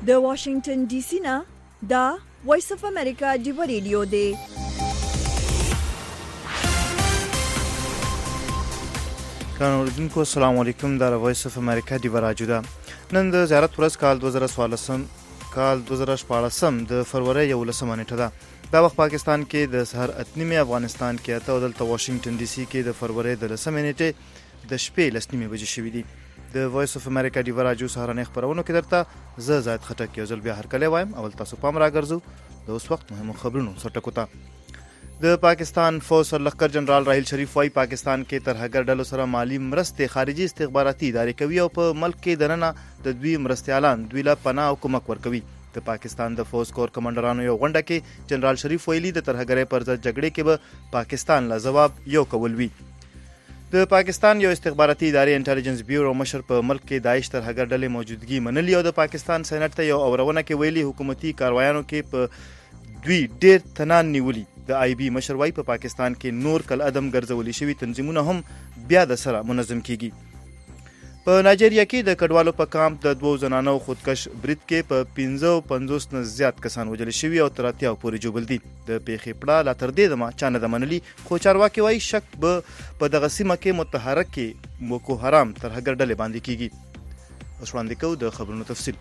د واشنگټن ډي سي نه دا وایس اف امریکا ډیو ریډیو دی. ګرانو اوریدونکو السلام علیکم. دا وایس اف امریکا ډیو راډیو ده. نن د زیارت ورځ کال 2014 د فروری 11 نیټه ده. دا وخت پاکستان کې د سحر 8 افغانستان کې اته او دلته واشنگټن ډي سي کې د فروری 10 نیټه د شپې 10 بجې شوې دي. د وایس اف امریکا ډیو راډیو سهارنۍ خبرونو کې درته زه زاید خټک یو ځل بیا هرکلی وایم. اول تاسو پام راګرځو د اوس وخت مهمو خبرونو سرټکو ته. د پاکستان فوج سرلښکر جنرال راحیل شریف وايي پاکستان کې ترهګر ډلو سره مالی مرستې خارجي استخباراتي ادارې کوي او په ملک کې دننه د دوی مرستیالان دوی له پناه او کومک ورکوي. د پاکستان د فوج کور کمانډرانو یو غونډه کې جنرال شریف ویلي د ترهګرۍ پر ضد جګړې کې به پاکستان له ځواب یو کول وي. د پاکستان یو استخباراتي ادارې انټيليجنس بیورو مشر په ملک کې داعش ترهګر ډلې موجودګي منلي او د پاکستان سېنات ته یو اورونه کې ویلي حکومتي کاروایانو کې په دوی ډېر تنان نیولي. د آی بي مشر وايي په پاکستان کې نور کل عدم ګرځولي شوي تنظیمونه هم بیا د سره منظم کیږي. په نایجیریا کې د کډوالو په کامپ د 2 زنانو خودکش برید کې په 55 نه زیات کسان وژل شوي او تر 80 پورې جوړل دي. د پیښې پړه لا تر دې دمه چا نه ده منلي خو چارواکي وايي شک به په دغه سیمه کې متحرک بوکو حرام ترهګر ډلې باندې کیږي. اوس وړاندې کوو د خبرونو تفصیل.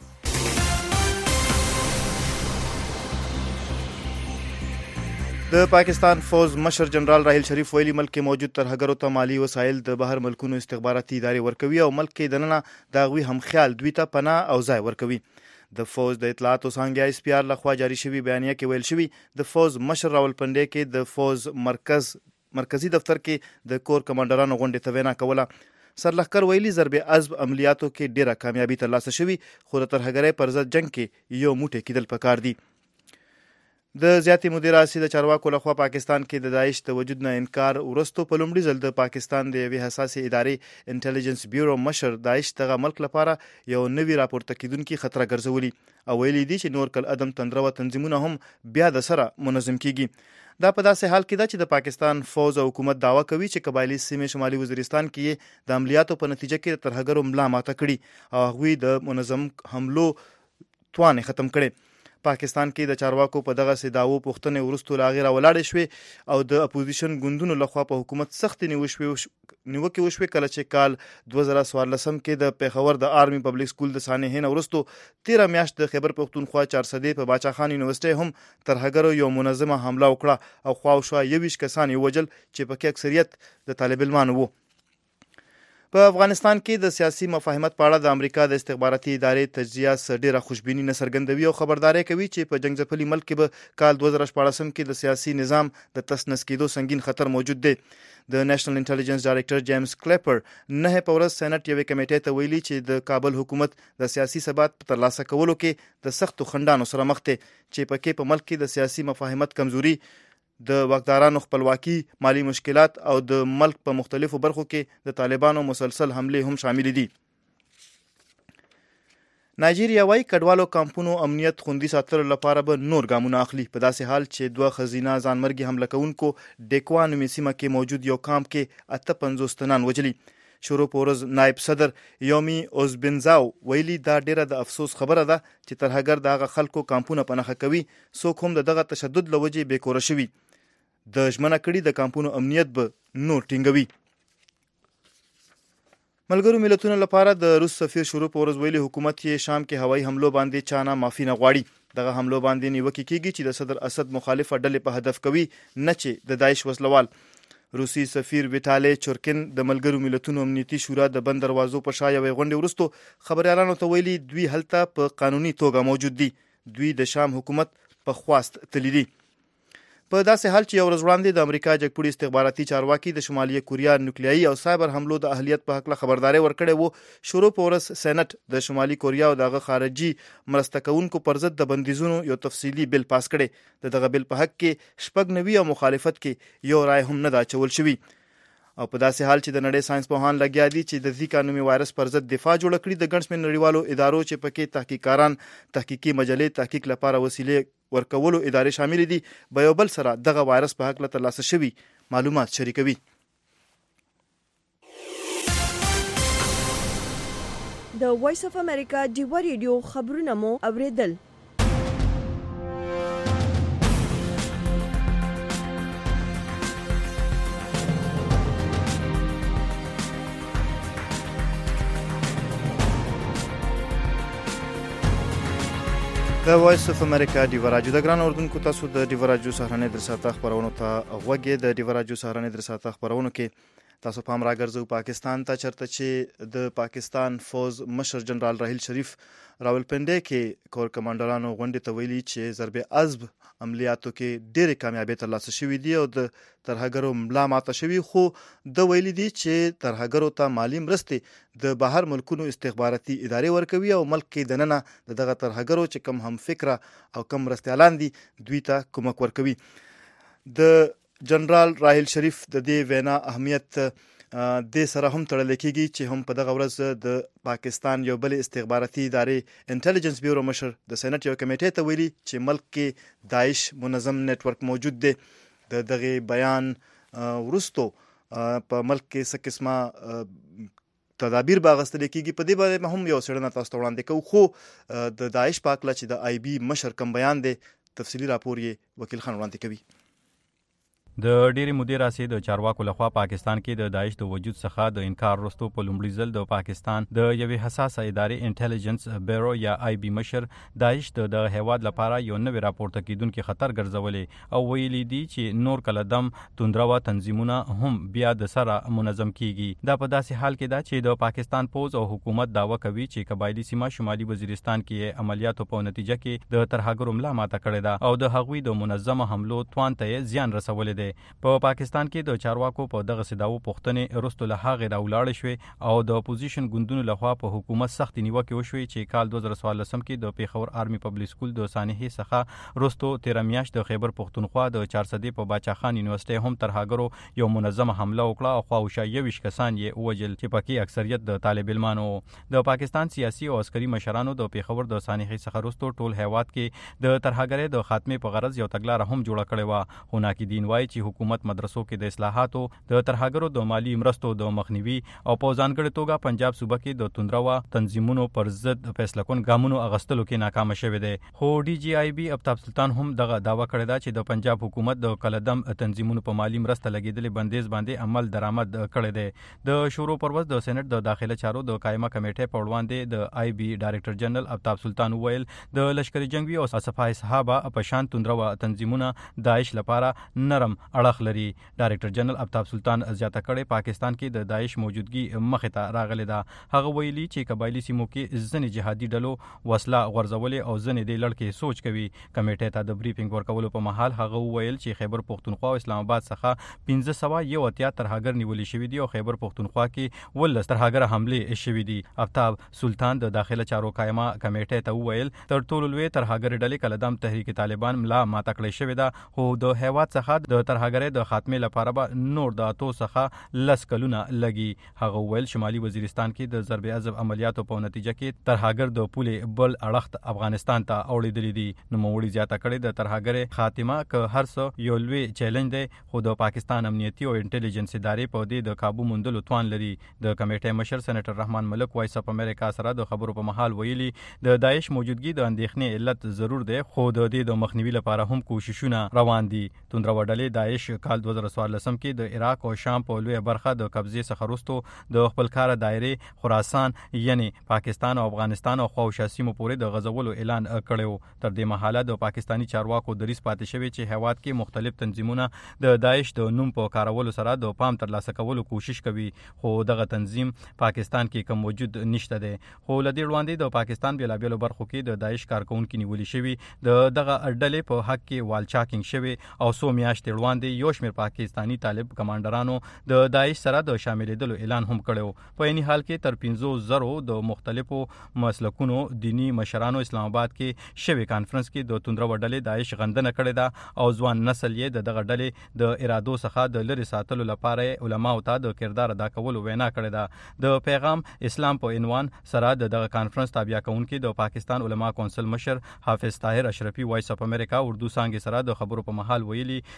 د پاکستان فوج مشر جنرال راحیل شریف ویلي ملک کې موجود ترهګرو ته مالی وسایل د بهر ملکونو استخباراتي ادارې ورکوي او ملک کې دننه د هغوی همخیال دوی ته پناه او ځای ورکوي. د فوج د اطلاعاتو څانګې آی اس پی آر لخوا جاري شوي بیانیه کې ویل شوي د فوج مشر راولپنډۍ کې د فوج مرکزي دفتر کې د کور کمانډرانو غونډې ته وینا کوله. سرلښکر ویلي ضرب عضب عملیاتو کې ډیره کامیابي ترلاسه شوي خو د ترهګرۍ پر ضد جنګ کې یو موټی کیدل پکار دي. د زیاتې مودې راهیسې د چارواکو لخوا پاکستان کې د داعش د وجود نه انکار وروسته په لومړي ځل د پاکستان د یوې حساسې ادارې انټيليجنس بیورو مشر داعش دغه ملک لپاره یو نوی راپورته کیدونکي خطر ګرځولي او ویلي دي چې نور کل عدم تندرو تنظیمونه هم بیا د سره منظم کیږي. دا په داسې حال کې ده چې د پاکستان فوج او حکومت دعوا کوي چې قبایلی سیمې شمالي وزیرستان کې د عملیاتو په نتیجه کې د ترهګرو ملا ماته کړي او هغوی د منظم حملو توان ختم کړي. پاکستان کې د چارواکو په دغه سداوو پوښتنې وروسته لا غیر ولاړې شوې او د اپوزیشن ګوندونو لخوا په حکومت سخت نیوکې وشوې کله چې کال 2014 کې د پیښور د آرمي پبلک سکول د سانحې وروسته 13 میاشت د خیبر پښتونخوا 400 په باچا خان یونیورسيټي هم ترهګرو یو منظمه حمله وکړه او خواوشا 20 کسان یې وژل چې پکې اکثریت د طالب علمانو وو. په افغانستان کې د سیاسي مفاهمت په اړه د امریکا د استخباراتي ادارې تجزیه ډیره خوشبیني نه څرګندوي او خبرداری کوي چې په جنګ ځپلي ملک کې به کال 2014 کې د سیاسي نظام د تسنس کېدو سنگین خطر موجود دی. د نېشنل انټيليجنس ډایریکټر جیمز کلیپر نه په ورځ سېنات یوې کمیټې ته ویلي چې د کابل حکومت د سیاسي ثبات په ترلاسه کولو کې د سختو خنډانو سره مخ دی چې پکې په ملک کې د سیاسي مفاهمت کمزوري د واکدارانو خپلواکي مالی مشکلات او د ملک په مختلفو برخو کې د طالبانو مسلسل حملې هم شامل دي. نایجیریا وايي کډوالو کامپونو امنیت خوندي ساتلو لپاره به نور ګامونه اخلي په داسې حال چې 2 ښځینه ځانمرګي حمله کوونکو ډیکوا نومې سیمه کې موجود یو کامپ کې 58 تنان وژلي. شروع په ورځ نائب صدر یومي اوزبنزاو ویلي دا ډیره د افسوس خبره ده چې ترهګر د هغه خلکو کامپونه په نښه کوي څوک هم دغه تشدد له وجې بېکوره شوي. د ژمنه کړي د کامپونو امنیت به نور ټینګوي. ملګرو ملتونو لپاره د روس سفیر شروع په ورځ ویلي حکومت یې شام کې هوایي حملو باندې چانه معافي نه غواړي. دغه حملو باندې نیوکې کیږي چې د صدر اسد مخالفه ډلې په هدف کوي نه چې د داعش وسلوال. روسي سفیر ویټالي چورکین د ملګرو ملتونو امنیتي شورا د بند دروازو په شا یوې غونډې وروسته خبريالانو ته ویلي دوی هلته په قانوني توګه موجود دي. دوی د شام حکومت په خواست تللی دي. په داسې حال چې یو ورځ وړاندې د امریکا جګپوړي استخباراتي چارواکي د شمالي کوریا نوکلیایي او سایبر حملو د اهلیت په حق خبرداري ورکړې وو. شروع په ورځ سېنات د شمالي کوریا او دغه خارجي مرسته کوونکو پر ضد د بندیزونو یو تفصیلي بل پاس کړي. دغه بل په حق کې 96 او مخالفت کې یو رائے هم نه دا چول شوی. او په داسې حال چې د نړۍ ساينس پوهان لګیا دي چې د زیکا نومي وایرس پر ضد دفاع جوړ کړي د ګڼ شمېر نړیوالو ادارو چې پکې تحقیقاران تحقیقي مجلې تحقیق لپاره وسیلې ورکولو ادارې شامل دي به یو بل سره دغه وایرس په حق ترلاسه شوي معلومات شریکوي. د وایس اف امریکا ډیوا ریډیو خبرونه مو اوریدل. د وایس اف امریکا ډیوا راډیو د ګران اردوونکو تاسو د ډیوا راډیو سهارنۍ درساته خبرونو ته غوږی. د ډیوا راډیو سهارنۍ درساته خبرونو کې تاسو پام راګرځو پاکستان ته، چرته چې د پاکستان فوز مشر جنرال راحیل شریف راولپنډي کې کور کمانډرانو غونډې ته ویلي چې ضرب عضب عملیاتو کې ډېرې کامیابۍ ترلاسه شوې دي او د ترهګرو ملا ماته شوي، خو د ویلي دي چې ترهګرو ته مالی مرستې د بهر ملکونو استخباراتي ادارې ورکوي او ملک کې دننه دغه ترهګرو چې کم هم فکره او کم مرستیالان دي دوی ته کومک ورکوي. د جنرال راحیل شریف د دې وینا اهمیت د سره هم تړل کېږي چې هم په دغه ورځ د پاکستان یو بل استخباراتي ادارې انټيليجنس بیورو مشر د سېنات یو کمیټې ته ویلي چې ملک کې داعش منظم نیټ ورک موجود دی. د دغه بیان وروستو په ملک کې څه قسمه تدابیر باغستل کېږي، په دې باندې هم یو څېړنه تاسو ته وړاندې کوو. خو د داعش په هکله چې د آی بي مشر کوم بیان دی، تفصیلي راپور یې وکیل خان وړاندې کوي. د ډېرې مودې راځي د چارواکو لخوا پاکستان کې د داعش د وجود څخه د انکار وروسته په لومړي ځل د پاکستان د یوې حساسه ادارې انټيليجنس بیورو یا آی بي مشر داعش د هیواد لپاره یو نوې راپورته کیدونکي خطر ګرځولې او ویلي دي چې نور کله دم توندروا تنظیمونه هم بیا د سره منظم کیږي. دا په داسې حال کې ده چې د پاکستان پوز او حکومت داوا کوي چې قبایلی سیمه شمالي وزیرستان کې عملیاتو په نتیجه کې د ترهګرو ملا ماته کړې ده او د هغوی د منظمه حملو توان ته زیان رسولې ده. په پاکستان کې د چارواکو په دغه سداو پوښتنې وروسته له هغه راولاړ شوې او د اپوزیشن ګوندونو لخوا په حکومت سخت نیوکه وشوې چې کال 2014 کې د پیښور آرمي پبلک سکول د سانحې څخه وروسته 13 میاشت د خیبر پښتونخوا د 400 په باچا خان یونیورسيټي هم ترهګرو یو منظمه حمله وکړه او خواوشا 20 کسان یې ووجل چې پکې اکثریت د طالب علمانو. د پاکستان سیاسي او عسکري مشرانو د پیښور د سانحې څخه وروسته ټول هیواد کې د ترهګرۍ د خاتمه په غرض یو تګلارې هم جوړه کړې و. خو ناقدین وایي چې حکومت مدرسو کې د اصلاحاتو د ترهګرو د مالی مرستو د مخنیوي او په ځانګړي توګه پنجاب صوبه کې د توندروا تنظیمونو پر ضد فیصله کون ګامونو اغستلو کې ناکام شوه دی. خو ډي جی آی بي افتاب سلطان هم دغه داوا کړی دا چې د پنجاب حکومت د کلدم تنظیمونو په مالی مرسته لګیدلې بندیز باندې عمل درآمد کړی دی. د شورو پرواز د سېنات د داخله چارو د قائمه کمیټې په وړاندې د آی بي ډایریکټر جنرال افتاب سلطان ویل د لشکري جنگي او صفای صحابه په شان توندروا تنظیمونه داعش لپاره نرم اړخ لري. ډایریکټر جنرال افتاب سلطان زیاته کړي پاکستان کې د داعش موجودګي مخې ته راغلي ده. هغه ویلي چې قبایلی سیمو کې ځنې جهادي ډلو وسله غورځولې او ځنې د لړکې سوچ کوي. کمیټې ته د بریفینګ ورکولو په مهال هغه ویل چې خیبر پښتونخوا او اسلام آباد څخه 1501 ترهګر نیولې شوی دي او خیبر پښتونخوا کې 12 ترهګر حمله شوی دي. افتاب سلطان د داخله چارو قائمه کمیټې ته ویل تر ټولو لوی ترهګر ډلې کلدم تحریک طالبان ملا ماته کړې شوی ده، خو د هیواد څخه د ترهګرۍ د خاتمه لپاره به نور د اتو څخه لس کلونه لګي. هغه ویل شمالي وزیرستان کې د ضرب عضب عملیاتو په نتیجه کې ترهګر د پولې بل اړخ افغانستان ته اوړېدلې دي. نو موړي زیاته کړي د ترهګر خاتمه که هر څه یو لوی چیلنج دی، خو د پاکستان امنیتي او انټيليجنس ادارې په دې د قابو موندلو توان لري. د کمیټې مشر سېنیټر رحمان ملک وایس اف امریکا سره د خبرو په مهال ویلي د داعش موجودګي د اندېښنې علت ضرور دی، خو د دې د مخنیوي لپاره هم کوششونه روان دي. توندروا ډلې داعش کال 2014 کې د عراق او شام په لوی برخه د قبضې څخه وروسته د خپل کار دایره خراسان یعنی پاکستان او افغانستان او خواوشا سیمو پورې د غزولو اعلان کړو. تر دې مهاله د پاکستانی چارواکو دریس پاتې شوی چې هیواد کې مختلف تنظیمونه د داعش د نوم په کارولو سره د پام ترلاسه کولو کوشش کوي، خو دغه تنظیم پاکستان کې کوم موجود نشته دی. خو لدې وړاندې د پاکستان بیلابیلو برخو کې د داعش کارکونکو نیولې شوی د دغه ډلې په حق کې والچاکینګ شوی او 100 میاشتې وړاندې یو شمېر پاکستانی طالب کمانډرانو د داعش سره د شاملېدلو اعلان هم کړو. په عین حال کې تر 15,000 د مختلفو مسلکونو دینی مشرانو اسلام آباد کې شوی کانفرنس کې د توندروا ډلې داعش غندنه کړې ده او ځوان نسل یې دغه ډلې د ارادو څخه د لری ساتلو لپاره علماو ته د کردار ادا کولو وینا کړې ده. د پیغام اسلام په عنوان سره دغه کانفرنس تابع کونکي د پاکستان علما کونسل مشر حافظ طاهر اشرفي وایس اف امریکا اردو څانګې سره د خبرو په مهال ویلي د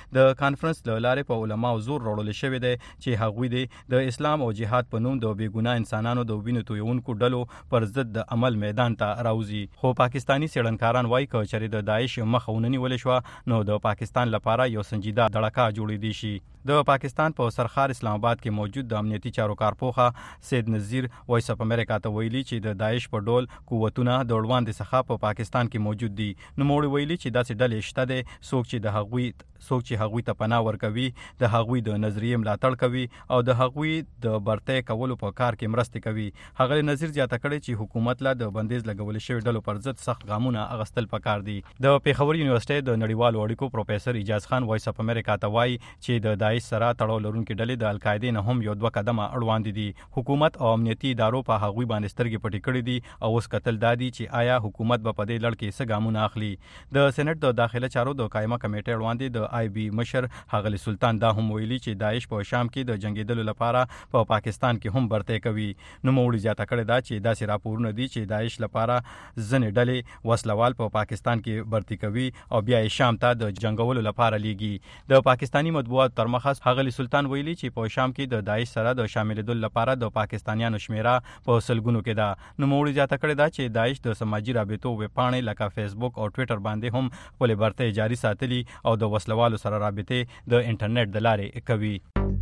کانفرنس له لارې په علماو زور راوړل شوی دی چې هغوی د اسلام او جهاد په نوم د بېګناه انسانانو د وینو تویونکو ډلو پر ضد د عمل میدان ته راوځي. خو پاکستانی څېړنکاران وایي که چېرې د داعش مخه ونه نیول شوه نو د پاکستان لپاره یو سنجیده دړکه جوړېدی شي. د پاکستان په سرخار اسلام آباد کې موجود د امنیتي چارو کارپوخه سید نذیر وایس اف امریکا ته ویلي چې د داعش په ډول قوتونه د وړاندې څخه په پاکستان کې موجود دي. نوموړي ویلي چې داسې ډلې شته دي څوک چې هغوی ته پناه ورکوي د هغوی د نظریې ملاتړ کوي او د هغوی د برتۍ کولو په کار کې مرستې کوي. ښاغلي نذیر زیاته کړې چې حکومت له د بندیز لګول شوي ډلو پر ضد سخت ګامونه اخیستل پکار دي. د پېښور یونیورسيټۍ د نړیوالو اړیکو پروفیسور اجاز خان وایس اف امریکا ته وایي چې د داعش سره تړاو لرونکي ډلې د القاعدې نه هم یو 2 قدمه اړوندې دي. حکومت او امنیتي ادارو په هغوی باندې سترګې پټې کړې دي او اوس کتل دادي چې آیا حکومت به په دې لړ کې څه ګامونه اخلي. د سېنات د داخله چارو د قائمه کمیټې وړاندې د آی بي مشر ښاغلي سلطان دا هم ویلي چې داعش په شام کې د جنگیدلو لپاره په پاکستان کې هم برتۍ کوي. نوموړي زیاته کړې ده چې داسې راپورونه دي چې داعش لپاره ځینې ډلې وسلوال په پاکستان کې برتۍ کوي او بیا یې شام ته د جنگولو لپاره لیږي. د پاکستانی مطبوعاتو تر مخه ښاغلي سلطان ویلي چې په شام کې د داعش سره د شاملېدو لپاره د پاکستانیانو شمیره په سلګونو کې ده. نوموړي زیاته کړې ده چې داعش د سماجي رابطو ویبپاڼې لکه فیسبوک او ټویټر باندې هم خپلې برتۍ جاري ساتلي او د وسلوالو سره رابطې د انټرنیټ د لارې کوي.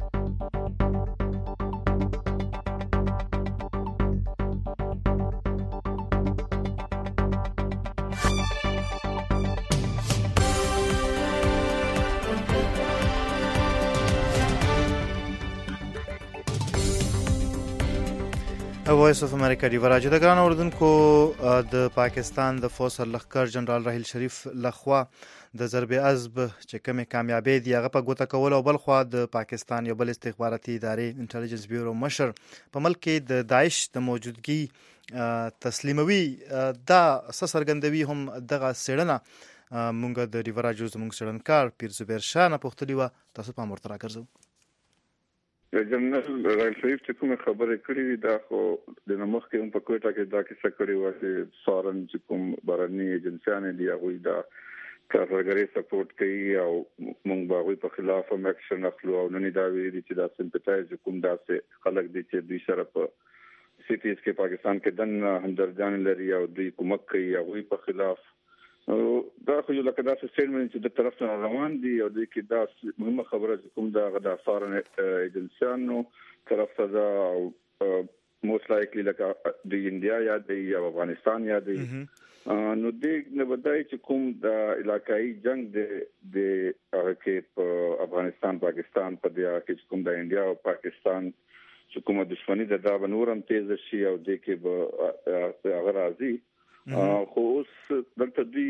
وایس اف امریکا دی وراجه د ګران اوردونکو د پاکستان د فوج سرلښکر جنرال راحیل شریف لخوا د ضرب عزب چې کومې کامیابۍ دي هغه په ګوته کول او بل خوا د پاکستان یو بل استخباراتي ادارې انټيليجنس بیورو مشر په ملک کې د داعش د موجودګي تسلیموي دا سرګندوي هم دغه سړنه مونږ د ریوراجو زموږ سړنکار پیر زبیر شاه نه پوښتلی و تاسو په امر ترا ګرځو. جنرال راحیل شریف چې کومه خبره کړې وي دا خو د نمخ کې هم په کوټه کې دا کیسه کړې و چې سارن چې کوم بهرني ایجنسیانې دي هغوی دا کارګري سپورټ کوي او موږ به هغوی په خلاف هم اکشن اخلو او نن دا ویلي چې دا سمپتایز کوم داسې خلک دي چې دوی سره په سیټیز کې پاکستان کې دننه همدردان لري او دوی کومک کوي هغوی په خلاف. دا خو یو لکه داسې سټیټمنټ چې د طرف نه روان دي او دوی کې دا مهمه خبره چې کوم دا غدا فارن ایجنسیانو طرف ته دا او موست لایکلی لکه د انډیا یا د افغانستان یا د نو دې نه بدای چې کوم د علاقائی جنگ د هغه کې په افغانستان پاکستان په دغه کې کوم د انډیا او پاکستان چې کومه دښمنی د دا بنورم تیز شي او د کې به هغه راځي خو اوس دلته دوی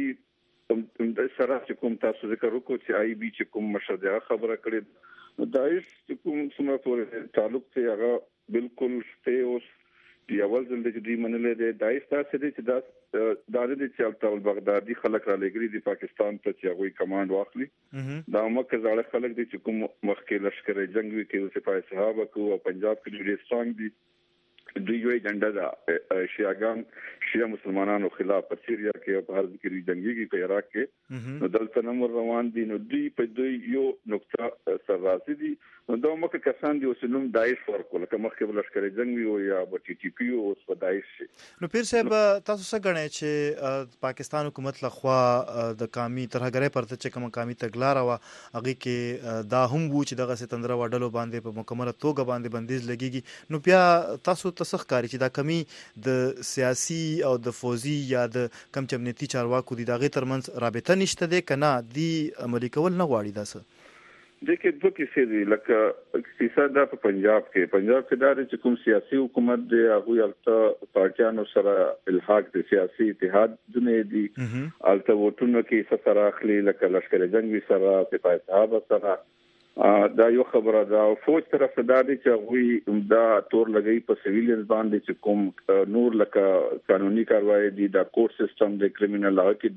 د سره چې کوم تاسو ذکر وکړو چې آی بي چې کوم مشهده خبره کړې نو داعش چې کوم څومره پورې تعلق ته هغه بالکل شته اوس دی اول ځل چې دوی منلې ده داعش تاسو دې چې دا د چې بغدادي خلک را لګري د پاکستان ته چې هغه کمانډ واخلي دا مکه زړه خلک دي چې کوم مخکې لشکره جنگ وی کې او سپاه صحابه کو او پنجاب کې ډېر سترونګ دي دوی یو ایجنډا دا شیعاګان شیعه مسلمانانو خلاف په سیریا کې په هر ځای کې جنگيږي په عراق کې نو دلته نمبر روان دي نو دوی په دوی یو نقطه سرراسي دي نو دا مکه کسان دي اوسنوم داعش ورکول کوم مخکې لشکره جنگ وی او یا په ټي ټي پی او په داعش نو پیر صاحب تاسو څه غنئ چې پاکستان حکومت لخوا د قومي ترهګرۍ پرته چې کوم قومي تګلار او هغه کې دا هم وو چې دغه ستندره وډلو باندې په مکمله توګه باندې بندیز لګیږي نو بیا تاسو تسخ کاری چې دا کمی د سیاسي او د فوزي یا د کم چمنيتي چارواکو دي دغه ترمنځ رابطه نشته ده کنه دی عملي کول نه غواړي داسه دغه دوه کیسې دي لکه کیسه دا په پنجاب کې دا چې کوم سیاسي حکومت دی هغه الته پارټیانو سره الحاق د سیاسي اتحاد دنه دي الته وټونو کې سره اخلي لکه لشکره جنگي سره سپاه صحابه سره دا یو خبره دا فوج طرف دا دي چې هغه دا تور لګي په سیویلینز باندې چې کوم نور لکه قانوني کاروایی دي دا کورټ سیستم د کریمینل لا کې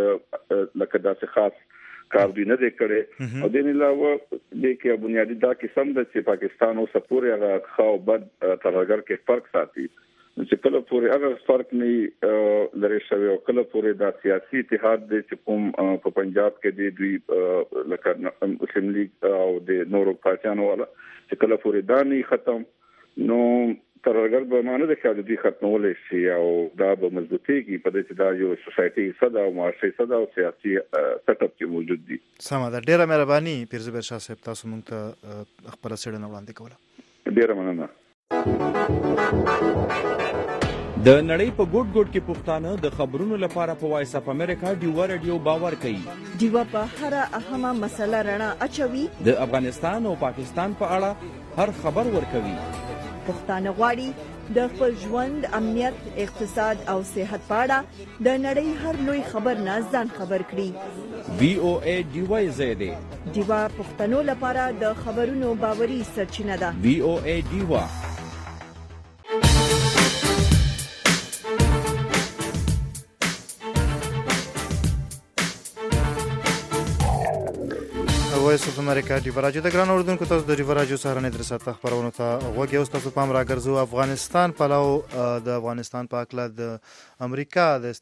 دي لکه دا خاص کار دی نه کړي او د نه علاوه د کې بنیادی دا قسم د چې پاکستان او سپورې هغه خو بد ترهګر کې فرق ساتي چې کله پورې هغه فرق نه لري شوی او کله پورې د سیاسي اتحاد د کوم په پنجاب کې د دوی لکه مسلم لیگ او د نورو پارټیانو والا چې کله پورې دا نه ختم نو ترګر به معنی د خیال دي ختمول شي او دا به مضبوطيږي په دې چې دا یو سوسايټي صدا او معاشري صدا او سیاسي سیټ اپ کې موجود دي. سمه ده، ډیره مهرباني پیرزبر شاه صاحب، تاسو موږ ته خبره سره وړاندې کوله. ډیره مننه. د نړۍ په ګوټ ګوټ کې پښتانه د خبرونو لپاره په وایس اپ امریکا ډیوا رادیو باور کوي. ډیوا په هر اهمه مسله رڼا اچوي. د افغانستان او پاکستان په اړه هر خبر ورکوي. پښتانه غواړي د خپل ژوند، امنیت، اقتصاد او صحت په اړه د نړۍ هر لوی خبر نه ځان خبر کړي. VOA ډیوا زیاده ډیوا پښتنو لپاره د خبرونو باوري سرچینه ده. VOA ډیوا. وایس اف امریکا ډیوا راډیو د ګران اوردونکو تاسو د ډیوا راډیو سره نه درسته خبرونه ته وګورئ. اوس تاسو پام راګرځو افغانستان پلاو د افغانستان په اړه د امریکا د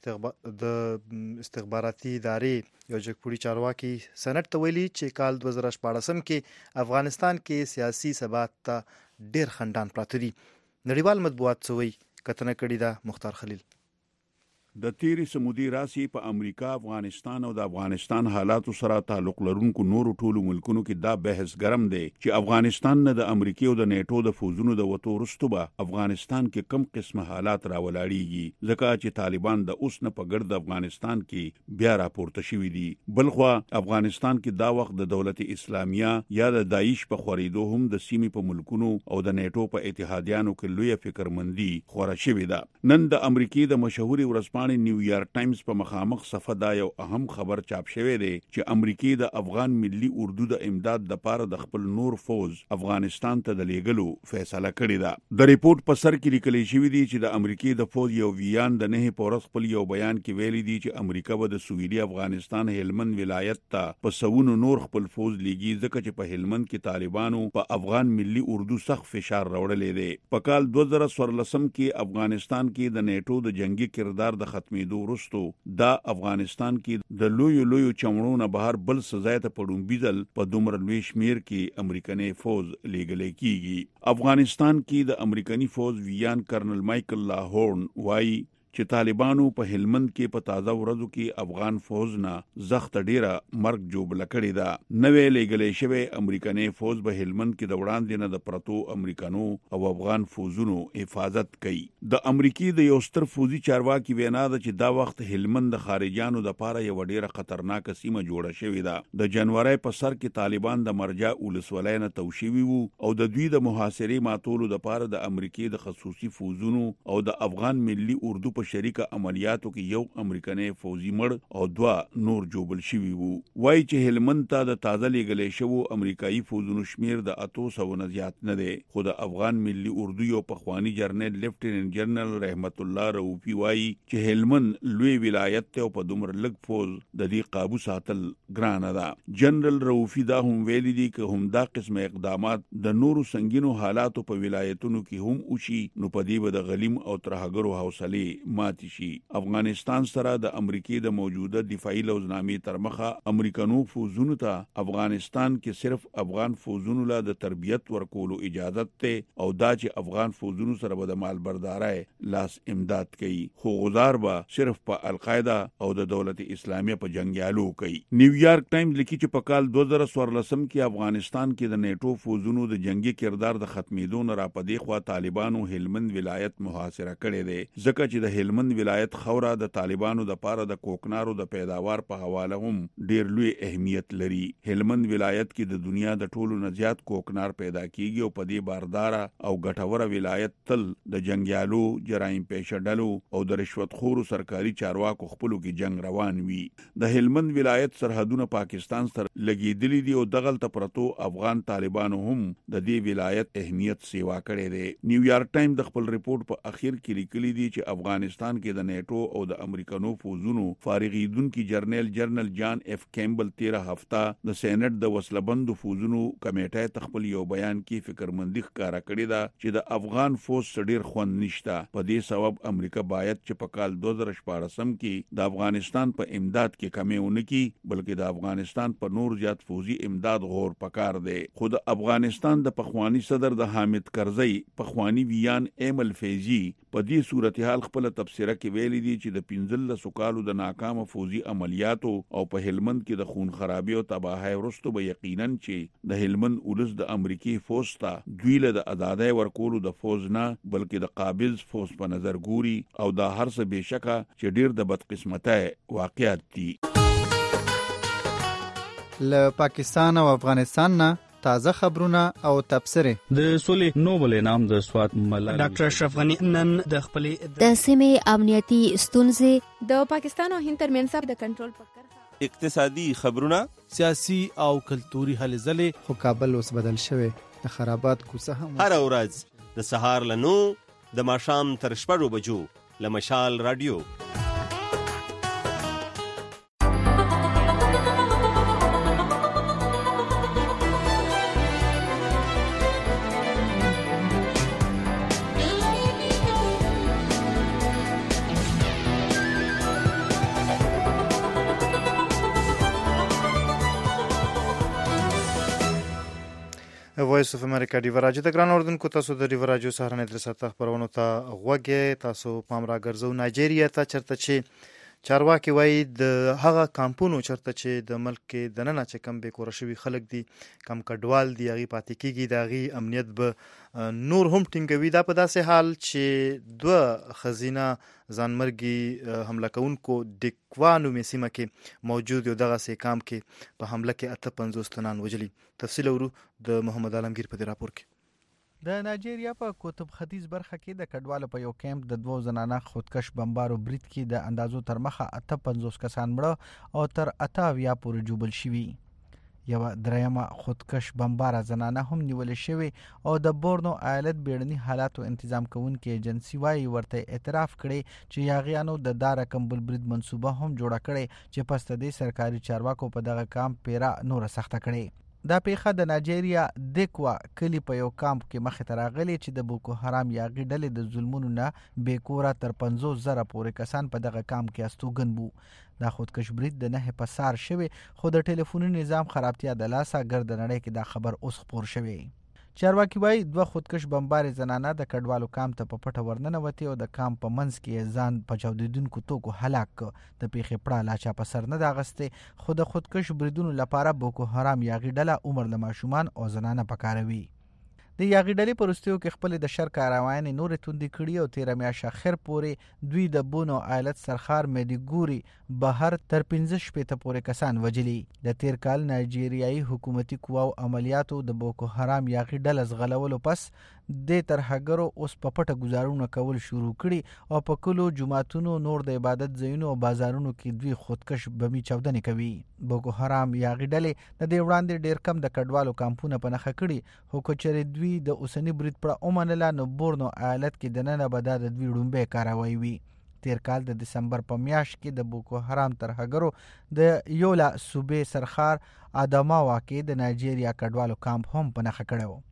استخباراتي ادارې یو جګپوړي چارواکي سنټ ته ویلي چې کال 2014 کې افغانستان کې سیاسي ثبات ته ډیر خندان پراته دي. نړیوال مطبوعات څه وایي؟ کتنه کړې ده مختار خلیل. د تیری سمودي راسي په امریکا، افغانستان او د افغانستان حالاتو سره تعلق لرونکو نورو ټولو ملکونو کې دا بحث ګرم دی چې افغانستان نه د امریکای او د نیټو د فوزونو د وټو وروسته به افغانستان کې کم قسمه حالات راولاړيږي، ځکه چې طالبان د اوس نه په ګرد افغانستان کې بیا راپورته شوي دي. بلخوا افغانستان کې دا وخت د دولت اسلامیه یا د داعش په خوريدو هم د سیمې په ملکونو او د نیټو په اتحادیانو کې لوی فکرمندي خوره شوې ده. نن د امریکای د مشهوري ورځپاڼې نیویارک ټایمز په مخامخ صفحه دا یو اهم خبر چاپ شوی دی چې امریکای د افغان ملي اردو د امداد لپاره د خپل نور فوج افغانستان ته د لیږلو فیصله کړې ده. د ریپورت په سر کې لیکل شوی دی چې د امریکای د فوج یو ویان د نه پورس خپل یو بیان کې ویلي دی چې امریکا به د سویلي افغانستان هلمند ولایت ته په سونو نور خپل فوج لیږي، ځکه چې په هلمند کې طالبانو په افغان ملي اردو سخت فشار راوړلې دی. په کال 2014 کې افغانستان کې د نیټو د جنگي کردار د ختمېدو وروسته دا افغانستان کې د لویو چمړو نه بهر بل سزا ته پړون بيدل په دومره لوی شمیر کې امریکایي فوج لیږل کیږي. افغانستان کې د امریکایي فوج ویان کرنل مایکل لاهورن وایي چې طالبانو په هلمند کې په تازه ورځو کې افغان فوج نه زخت ډیره مرګ جوړ کړی دا. نوې لګلې شوی امریکایي فوج په هلمند کې د وړاندې نه د پرتو امریکانو او افغان فوجونو حفاظت کوي. د امریکای د یو ستر فوجي چارواکي وینا ده چې دا وخت هلمند د خارجيانو د لپاره یو ډیره خطرناک سیمه جوړه شوې ده. د جنوري په سر کې طالبان د مرجع ولسوالۍ نه توشيوي وو او د دوی د محاصرې ماتولو لپاره د امریکای د خصوصي فوجونو او د افغان ملي اردو په شریکه عملیاتو کې یو امریکایي فوجي مړ او دوا نور جوړل شوی وو. وایي چې هلمند ته د تازه لګلې شوو امریکایي فوجونو شمیر د 800 نه زیات نه دی، خو د افغان ملي اردو یو پخوانی جرنیل لیفټیننټ جنرال رحمت الله رؤفي وایي چې هلمند لوی ولایت ته په دومره لږ فوج د دې قابو ساتل ګران ده. جنرال رؤفي دا هم ویلي دي چې هم دا قسم اقدامات د نورو سنگینو حالاتو په ولایتونو کې هم وشي نو په دې به د غلیم او ترهګرو حوصله ماتي شي. افغانستان سره د امریکای د موجوده دفاعي لوزنامې تر مخه امریکانو فوجونو ته افغانستان کې صرف افغان فوجونو له د تربیت ورکولو اجازه ته او دا چې افغان فوجونو سره به د مالبردارای لاس امداد کوي، خو غزار به صرف په القاعده او د دولت اسلامیه په جنگیالو کوي. نیویارک ټایمز لیکي چې په کال 2014 کې افغانستان کې د نیټو فوجونو د جنگي کردار د ختمېدو نه را پدې خوا طالبانو هلمند ولایت محاصره کړی دی، ځکه چې د هلمند ولایت خوره د طالبانو د پاره د کوکنارو د پیداوار په حواله هم ډیر لوی اهمیت لري. هلمند ولایت کې د دنیا د ټولو نه زیات کوکنار پیدا کیږي او په دې باردار او ګټوره ولایت تل د جنگیالو، جرایم پیشه ډلو او د رشوت خورو سرکاري چارواکو خپلو کې جنگ روان وي. د هلمند ولایت سرحدونه پاکستان سره لګیدلي دي او دغلته پرتو افغان طالبانو هم د دې ولایت اهمیت سیوا کړی دی. نیویارک ټایم د خپل ریپورت په اخیر کې لیکلي دي چې افغانستان افغانستان کې د نیټو او د امریکانو فوزونو فارغیدونکو جنرال جان اف کیمبل 13 هفته د سېنات د وسلبندو فوزونو کمیټه تخپل یو بیان کې فکرمندي ښکارا کړې ده چې د افغان فوز ډیر خوند نشته. په دې سبب امریکا باید چې په کال 2014 کې د افغانستان په امداد کې کمی ونه کړي بلکې د افغانستان په نور زیات فوزي امداد غور پکار دی. خو د افغانستان د پخوانی صدر د حامد کرزی پخوانی ویان ایمل فیضی په دې صورتحال خپل تفسیره کې ویلي دي چې د 15 کالو د ناکام فوزي عملیاتو او په هلمند کې د خون خرابي او تباہي ورستو به یقینا چې د هلمند ولس د امریکای فوز ته دوی له د آزادۍ ورکولو د فوز نه بلکې د قابض فوز په نظر ګوري او دا هر څه بشکه چې ډیر د بدقسمتۍ واقعیت دي. له پاکستان او افغانستان نه تازه خبرونه او تبصره. د سولې نوبل انعام د سوات ملالۍ ډاکټر اشرف غنی نن د خپلې د سیمې امنیتي ستونزې د پاکستان او هند ترمنځ د کنټرول په کرښه اقتصادي خبرونه سیاسي او کلتوري هلې ځلې. خو کابل اوس بدل شوی د خرابات کوڅه هم هر ورځ د سهار له 9 د ماښام تر 6 بجو له مشال رادیو. وایس اف امریکا ډیو راجو د ګران اردوونکو تاسو د ډیو راجو سهارنې در سره خبرونه ته غوږی تاسو پام را ګرځو. نایجیریا ته چرته چې چارواکي وایي د هغه کمپونو چرته چې د ملک کې د ننه چې کم به کور شوی خلک دي کم کډوال دي هغه پاتې کیږي د هغه امنیت به نور هم ټینګوي. دا په داسې حال چې دوه خزینه ځانمرګي حمله کوونکو ډیکوانو میسیمه کې موجود یو دغه سي کام کې په حمله کې 58 تنان وجلي. تفصیل ورو د محمد عالمگیر په راپور کې. د نایجیریا په قطب ختیځ برخه کې د کډوالو په یو کیمپ د 2 زنانه خودکش بمبارو برید کې د اندازو تر مخه 58 کسان مړه او تر 88 پورې جوبل شوي. یو درېمه خودکش بمباره زنانه هم نیول شوی او د بورنو ایالت بیړني حالاتو تنظیم کوونکې ایجنسی وايي ورته اعتراف کړي چې یاغیانو د دار کمبل برید منصوبه هم جوړه کړي چې پس د سرکاري چارواکو په دغه کام پیرا نور سخته کړي. دا پیښه د نایجیریا دیکوا کلی په یو کامپ کې مخې ته راغلی چې د بوکو حرام یاغي ډلې د ظلمونو نه بیکوره تر 50,000 پورې کسان په دغه کامپ کې استوګن وو. دا خودکش برید د نه په سار شوی خو د ټلیفوني نظام خرابتیا د لاسه ګرد نړۍ کې دا خبر اوس خبر شوی. چارواکي وایي 2 خودکش بمبارې زنانه د کډوالو کام ته په پټه ورننوتې او د کام په منځ کې ځان په چاودیدونکو توکو هلاک کړ. د پیښې پړه لا چا په سر نه ده اخیستې خو د خودکش بریدونو لپاره بوکو حرام یاغي ډله عمر له ماشومان او زنانه پکاروي. د یاغي ډلې په وروستیو کې خپل د شر کاروانې نورې توندې کړي او 13 میاشتې اخر پورې دوی د بونو ایالت سرخار میډیګوري بهر تر 15 شپېته پورې کسان وجلي. د تیر کال نایجیریایي حکومتي قواو عملیاتو د بوکو حرام یاغي ډله زغلولو پس د ترهګرو اوس په پټه گزارونه کول شروع کړي او په کلو جمعتونو نور د عبادت ځایونو او بازارونو کې دوی خودکش بمي چاودنې کوي. بوکو حرام یاغي ډلې د دې وړاندې ډیر کم د کډوالو کمپونه په نخښه کړي خو کچره دوی د اوسنی برید پر اومنله نو بورنو ایالت کې د نن بدا د دوی ډومبه کاروي وي. تیر کال د دسمبر په میاشت کې د بوکو حرام ترهګرو د یولا صوبې سرخار ادماوا کې د نایجیریا کډوالو کمپ هم په نخښه کړو.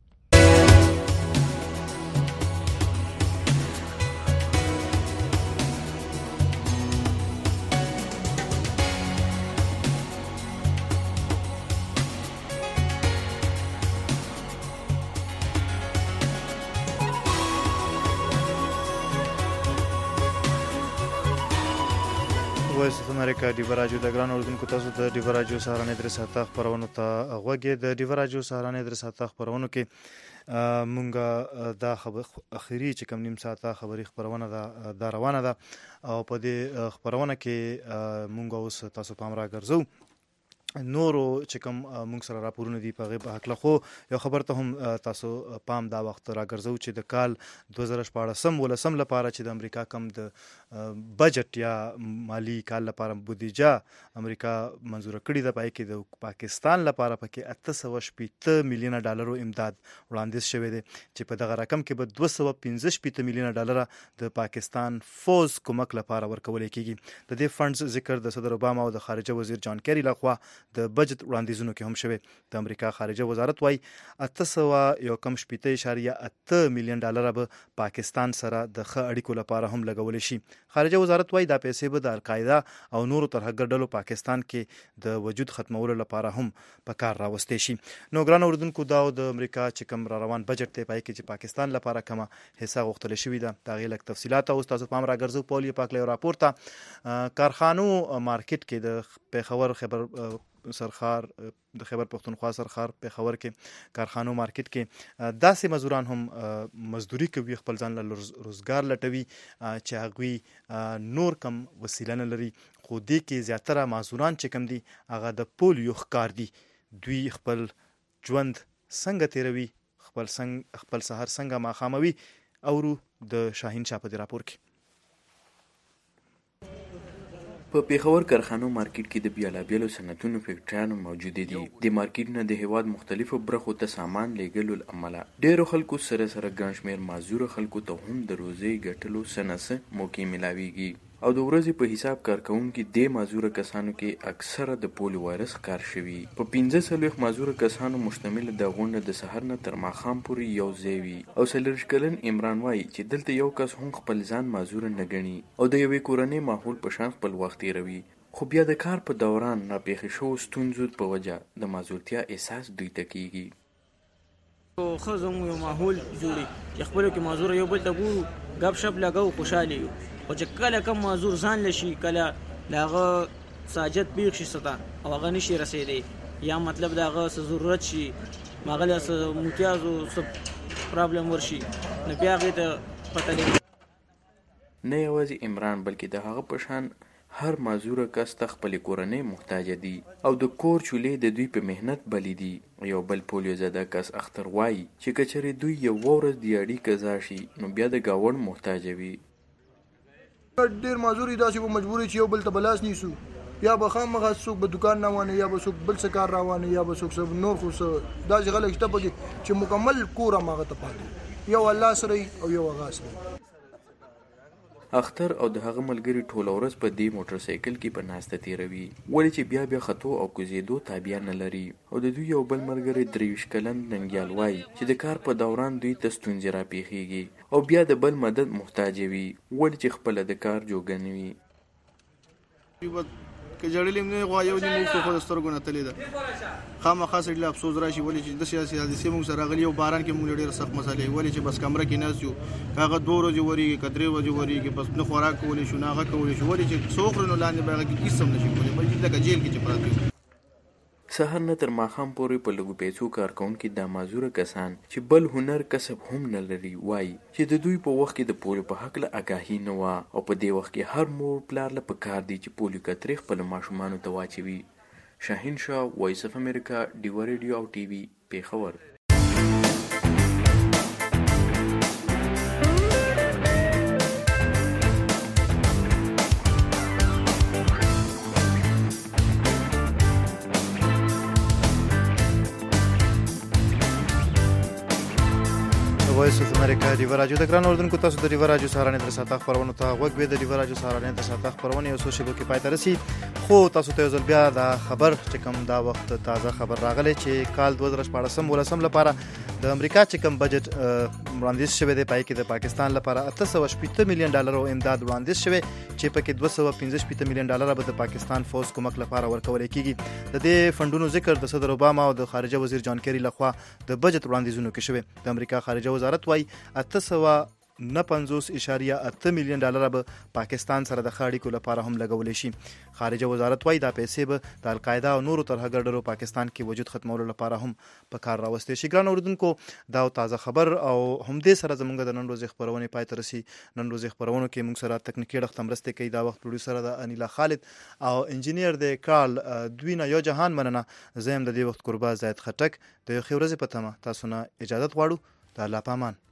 وایس اف امریکا ډیو راجو د ګران اردوونکو تاسو د ډیو راجو سهارنې در ساته خبرونه ته غوږی. د ډیو راجو سهارنې در ساته خبرونه کې مونږه دا اخیری چې کم نیم ساعته خبري خبرونه دا روانه ده او په دې خبرونه کې مونږ اوس تاسو پام را ګرځو نورو چې کوم موږ سره راپورونه دي په هغې په هکله خو یو خبر ته هم تاسو پام دا وخت راګرځو چې د کال 2014 لپاره چې د امریکا کم د بجټ یا مالی کال لپاره بودیجه امریکا منظور کړې ده، پای کې د پاکستان لپاره پکې 860 میلیونه ډالرو امداد وړاندیز شوی دی چې په دغه رقم کې به 215 میلیونه ډالر د پاکستان فوز کومک لپاره ورکول کیږي. د دې فنډز ذکر د صدر اوباما او د خارجه وزیر جان کیری لخوا د بجټ وړاندیزونو کې هم شوی. د امریکا خارجه وزارت وايي 800.8 میلیون ډالر به پاکستان سره د ښه اړیکو لپاره هم لګول شي. خارجه وزارت وايي دا پیسې به د القاعده او نورو ترهګر ډلو پاکستان کې د وجود ختمولو لپاره هم په کار راوستي شي. نو ګران اوردونکو دا د امریکا چې کوم را روان بجټ ته پای کې چې پاکستان لپاره کومه حصہ غوښتل شوی ده دا غي لک تفصيلات او تاسو پام راګرځو. پولی پاکله راپورته کارخانو مارکیټ کې د پیښور خبر سرخار د خیبر پختونخوا سرخار پیښور کې کارخانو مارکیټ کې داسې مزدوران هم مزدوري کوي، خپل ځان له روزګار لټوي چې هغوی نور کم وسیله نه لري، خو دې کې زیاتره مزدوران چې کم دي هغه د پولیو ښکار دي. دوی خپل ژوند څنګه تیروي، خپل سحر څنګه ماښاموي اورو د شاهین شاه په دې راپور کې. په پیښور کارخانو مارکیټ کې د بیلابیلو صنعتونو فیکټریانو موجود دي. د مارکیټ نه د هیواد مختلفو برخو ته سامان لیږلو له امله ډیرو خلکو سره ګڼ شمېر معذوره خلکو ته هم د روزۍ ګټلو څه نه څه موقع میلاویږي او د ورځې په حساب کارکوونکي د معذوره کسانو کې اکثره د پولیو وایرس ښکار شوي. په 45 معذوره کسانو مشتمل د غونډه د سحر نه تر ماښام پورې یو ځای وي او 40 کلن عمران وایي چې دلته یو کس هم خپل ځان معذوره نه ګڼي او د یوې کورنۍ ماحول په شان خپل وخت تیروي، خو بیا د کار په دوران راپېښې شوو ستونزو په وجه د معذورتیا احساس دوی ته کیږي. ښه زموږ یو ماحول جوړي چې خپلو کې معذوره یو بل ته ګورو، ګپ شپ لګو، خوشحاله یو، خو چې کله کم معذور ځان لشي، کله د هغه ساجت پیښ شي ستا او هغه نشي رسېدی یا مطلب د هغه څه ضرورت شي، هغه له څه متیازو څه پرابلم ورشي، نو بیا هغې ته پته لګي. نه یوازې عمران بلکې د هغه په شان هر معذوره کس ته خپلې کورنۍ محتاجه دي او د کور چولې د دوی په مهنت بلې دي. یو بل پولیو زده کس اختر وایي چې که چېرې دوی یوه ورځ د اړي قضا شي نو بیا د ګاونډ محتاجه وي. ډېر معذور داسې به مجبور چې یو بل ته بلاس نیسو، یا به خامخا څوک به دکان روانه، یا به څوک بل څه کار روانه، یا به څوک نور، خو داسې خلک شته پکې چې مکمل کور هماغه ته پاتې، یو الله سره او یو هغه سره. اختر او د هغه ملګري ټوله ورځ په دې موټر سایکل کې په ناسته تیروي، ولې چې بیا خطو او کوزېدو تابیا نه لري. او د دوی یو بل ملګری 23 کلن ننګیال وایي چې د کار په دوران دوی ته ستونزې راپېښېږي او بیا د بل مدد محتاج وي، ولې چې خپله د کار جوګه نه وي. که جړلې نه غوا یو دې موږ خو د سترګو نه تللی ده، خامخا سړي له افسوس راشي، ولې چې د سیاسي حادثې موږ سره راغلي او باران کې موږ ډېر سخت مسئلې، ولې چې بس کمره کې ناست یو، که هغه 2 ورځې ورېږي که 3 ورځې ورېږي، بس نه خوراک کولی شو نه هغه کولی شو، ولې چې څه وخورو نو لاندې به هغه کې هېڅ هم نه شي کولی، بلکې لکه جیل کې چې پراته یو. سحر نه تر ماښام پورې په لږو پیسو کار کوونکي دا معذوره کسان چې بل هنر کسب هم نه لري وایي چې د دوی په وخت کې د پولیو په هکله آګاهي نه وه او په دې وخت کې هر مور پلار له پکار دی چې پولیو کترې خپلو ماشومانو ته واچوي. شاهین شاه، وایس اف امریکا، ډیوا ریډیو او ټي وي، پیښور. وایس اف امریکا ډیوا راډیو د ګران اردوونکو تاسو د ډیوا راډیو سهارنې در ساته خبرونه ته غوږ وې. د ډیوا راډیو سهارنې در ساته خبرونه یو څو شیبو کې پای ته رسي، خو تاسو ته یو ځل بیا دا خبر چې کوم دا وخت تازه خبر راغلی چې کال 2014 لپاره د امریکا چې کوم بجټ وړاندیز شوی دی پای کې د پاکستان لپاره 860 میلیون ډالر امداد وړاندیز شوی چې پکې 215 میلیون ډالر به د پاکستان فوز کومک لپاره ورکول کیږي. د دې فندونو ذکر د صدر اوباما او د خارجه وزیر جان کیری لخوا د بجټ وړاندیزونو کې شوی. د امریکا خارجه وزارت وايي 800 $49.8 میلیون به پاکستان سره د خاړې لپاره هم لګولې شي. خارجه وزارت وايي دا پیسې به د القاعده او نورو ترهګر ډلو پاکستان کې وجود ختمولو لپاره هم په کار راوستي شي. ګران اوریدونکو دا تازه خبر او همدې سره زموږ د نن ورځې خبرونه پای ته رسي. نن ورځې خبرونو کې موږ سره تکنیکی اړخ مرسته کوي دا وخت پروډوسر د انیلا خالد او انجینیر د کارل دوی نه یو جهان مننه. زه هم د دې وخت قربا زید خټک د یو ورځې په تمه تاسو نه اجازه غواړو. د الله پامان.